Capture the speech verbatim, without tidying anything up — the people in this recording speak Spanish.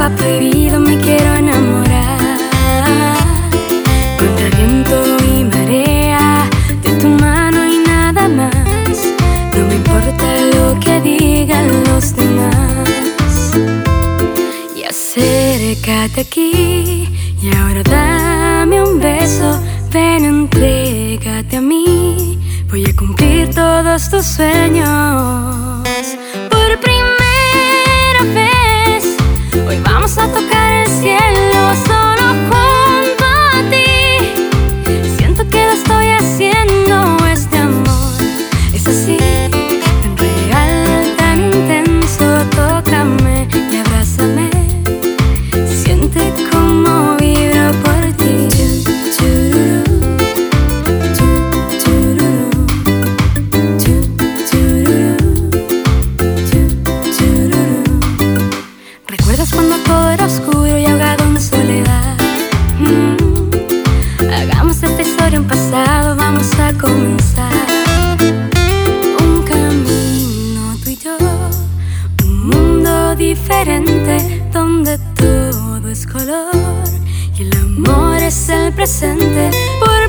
está prohibido, me quiero enamorar. Contra viento y marea, de tu mano y nada más. No me importa lo que digan los demás. Y acércate aquí y ahora dame un beso. Ven, entrégate a mí. Voy a cumplir todos tus sueños. Por primera vez, hoy vamos a tocar el cielo solo junto a ti. Siento que lo estoy haciendo, este amor es así, tan real, tan intenso. Tócame y abrázame, siente como vibro por ti. ¿Recuerdas cuando todo era oscuro y ahogado en soledad? Mm. Hagamos de esta historia un pasado, vamos a comenzar un camino tú y yo, un mundo diferente donde todo es color y el amor es el presente. Por